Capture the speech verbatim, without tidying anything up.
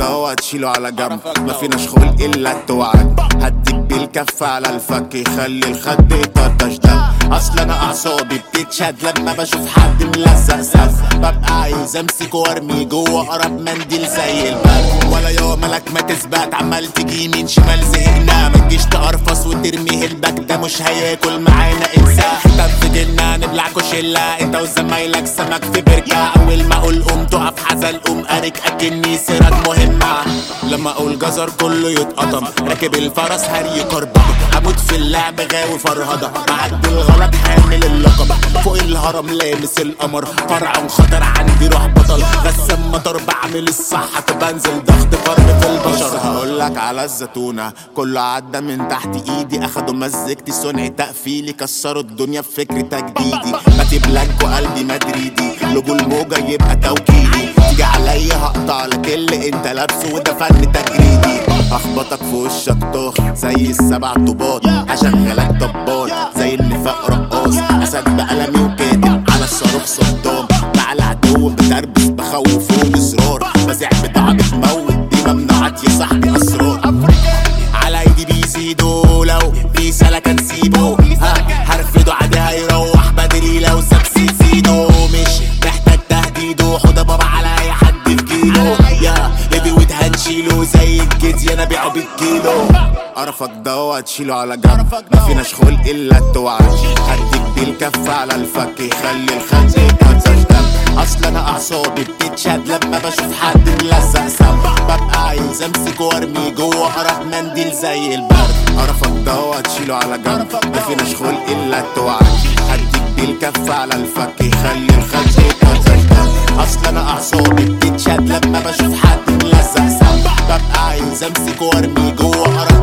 ده تشيله على جنب، ما فيناش خلق الا التوعد. هديك بالكف على الفك يخلي الخد يطرطش دم. اصل انا اعصابي بتتشد لما بشوف حد ملزق سف، ببقى عايز امسك وارمي جوه اقرب منديل زي البرد. ولا يوم ملك ما تثبت عمال تجي يمين شمال زهقنا، ما تجيش تقرفص وترمي هلبك ده مش هياكل معانا انسان. تنفجلنا نبلعكوا شله انت وزمايلك سمك في بركه، اول ما اقول قوم تقف حزل قوم قارك اكني سيرك مهمه. لما اقول جزر كله يتقطم، راكب الفرس هري كربة، اموت في اللعب غاوي فرهضه، بعد الغلط حامل اللقب، فوق الهرم لامس القمر، فرع خطر عندي روح بطل، غسام مطر بعمل الصح بنزل ضغط فرد في البشر. هقولك على الزتونه كله عدى من تحت ايدي، اخدوا مزجتي صنع تقفيلي، كسروا الدنيا بفكر تجديدي، باتي بلانك وقلبي مدريدي، لوجو الموجه يبقى توكيدي، تيجي عليا هقطع لك اللي انت لابسه وده فن تجريدي. هخبطك في وشك طخ زي السبع طوبات، هشغلك طبال زي النفاق رقاص، اسد بقلمي وكاتب على الصاروخ صدام، مع العدو بتربس بخوفه بزرار، بزع بضاعة بتموت دي ممنوعات يا صاحبي اسرار. على ايدي بيزيدوا لو في سلكة نسيبه، هرفضه عادي هيروح بدري لو سكسي زيدو، مش محتاج تهديده حوضة بابا على اي حد في جيله، يا هيفي ويت هنشيله زي الجدي انا بيعه بالكيلو. قرفك ده تشيله على جنب، ما فيناش خلق الا التوعد، هديك بالكف على الفك يخلي الخد يطرطش دم. اصل انا اعصابي بتتشد لما بشوف حد ملزق سم، ببقى عايز امسك وارمي جوه اقرب منديل زي البرد. قرفك ده تشيله على جنب، ما فيناش خلق الا التوعد، هديك بالكف على الفك يخلي الخد يطرطش دم. اصل انا اعصابي بتتشد لما بشوف حد ملزق سم، ببقى عايز امسك وارمي جوه اقرب